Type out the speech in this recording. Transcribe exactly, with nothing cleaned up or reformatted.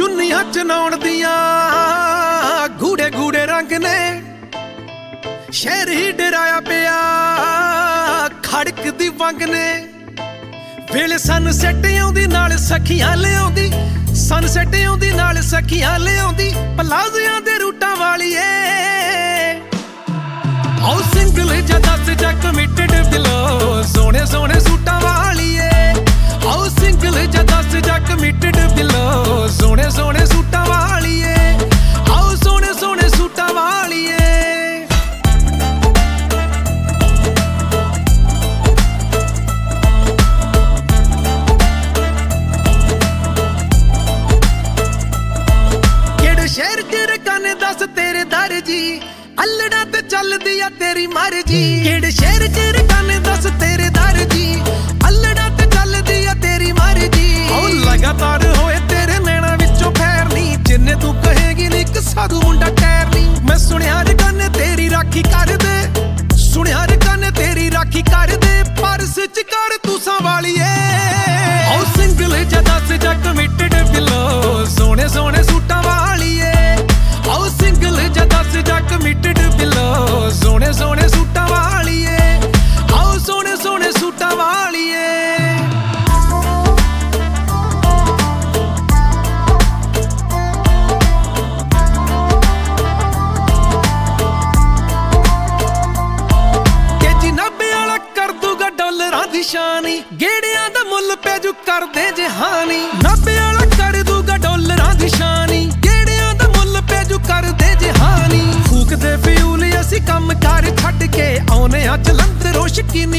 ਚੁੰਨੀਆਂ ਚਨਾਉਣ ਦੀਆਂ ਗੂੜੇ ਗੂੜੇ ਰੰਗ ਨੇ, ਸ਼ਹਿਰ ਹੀ ਡਰਾਇਆ ਪਿਆ ਖੜਕਦੀ ਵੰਗ ਨੇ। ਵੇਲੇ ਸਨਸੈਟ ਆਉਂਦੀ ਨਾਲ ਸਖੀਆਂ ਲਿਆਉਂਦੀ, ਸਨਸੈਟ ਆਉਂਦੀ ਨਾਲ ਸਖੀਆਂ ਲਿਆਉਂਦੀ, ਪਲਾਜ਼ਿਆਂ ਦੇ ਰੂਟਾਂ ਵਾਲੀਏ। ਆਓ ਸਿੰਗਲ ਜਾਂ ਦੱਸ ਜਾਂ ਕਮਿਟਡ ਬਿਲੋ, ਸੋਹਣੇ ਸੋਹਣੇ ਸੂਟਾਂ ਵਾਲੀਏ। ਆਓ ਸਿੰਗਲ ਜਾਂ ਦੱਸ ਜਾਂ ਕਮਿਟਡ ਬਿਲੋ, ਸੋਹਣੇ ਸੋਹਣੇ ਸੂਟਾਂ ਵਾਲੀਏ। ਆਓ ਸੋਹਣੇ ਸੋਹਣੇ ਸੂਟਾਂ ਵਾਲੀਏ। ਕਿਹੜੇ ਸ਼ਹਿਰ ਚ ਰਕਾਨੇ ਦੱਸ ਤੇਰੇ ਦਰ ਜੀ, ਅਲੜਾ ਤੇ ਚੱਲਦੀ ਆ ਤੇਰੀ ਮਰਜੀ। ਕਿਹੜੇ ਸ਼ਹਿਰ ਚ ਰਕਾਨੇ ਦੱਸ ਤੇਰੇ ਦਰ ਜੀ, ਅਲੜਾ ਤੇ ਚੱਲਦੀ ਆ ਤੇਰੀ ਮਰਜੀ। ਉਹ ਲਗਾਤਾਰ ਹੋਏ ਤੇਰੇ ਨੈਣਾ ਵਿੱਚੋਂ ਫੈਰ ਨੀ, ਜਿੰਨੇ ਤੂੰ ਕਹੇਗੀ ਨੀ ਇੱਕ ਸਾਧੂ ਮੁੰਡਾ ਟੈਰ ਨੀ। ਮੈਂ ਸੁਣਿਆ ਰਕਾਨੇ ਤੇਰੀ ਰਾਖੀ ਕਰਦੇ, ਸੁਣਿਆ ਰਕਾਨੇ ਤੇਰੀ ਰਾਖੀ ਕਰਦੇ, ਪਰਸ ਚ ਕਰ ਤੂੰ ਸੰਭਾਲੀਏ। ਉਹ ਸਿੰਗਲ ਜਾਂ ਦੱਸ ਜਾਂ ਕਮਿਟਡ ਬਿਲੋ, ਸੋਹਣੇ ਸੋਹਣੇ ਸੂਟਾਂ ਵਾਲੀਏ। ਆਓ ਸਿੰਗਲ ਜਾਂ ਦੱਸ ਜਾਂ ਕਮਿਟਡ ਬਿਲੋ, ਸੋਹਣੇ ਸੋਹਣੇ ਸੂਟਾਂ ਵਾਲੀਏ। ਆਓ ਸੋਹਣੇ ਸੋਹਣੇ ਸੂਟਾਂ ਵਾਲੀਏ। ਤੇਜੀ ਨੱਬੇ ਵਾਲਾ ਕਰ ਦੂਗਾ ਡਾਲਰਾਂ ਦੀ ਸ਼ਾਨੀ, ਗੇੜਿਆਂ ਦਾ ਮੁੱਲ ਪੈ ਜੂ ਕਰਦੇ ਜਹਾਨੀ। ਨੱਬੇ ਵਾਲਾ ਕਰ ਦੂਗਾ ਡਾਲਰਾਂ ਦੀ ਸ਼ਾਨੀ, ਗੇੜਿਆਂ ਦਾ ਮੁੱਲ ਪੈ ਜੂ ਕਰਦੇ ਜਹਾਨੀ। ਫੂਕਦੇ ਫਿਊਲ ਅਸੀਂ ਕੰਮ ਕਾਰ ਛੱਡ ਕੇ ਆਉਨੇ ਆ ਜਲੰਧਰੋਂ ਸ਼ਕੀਨ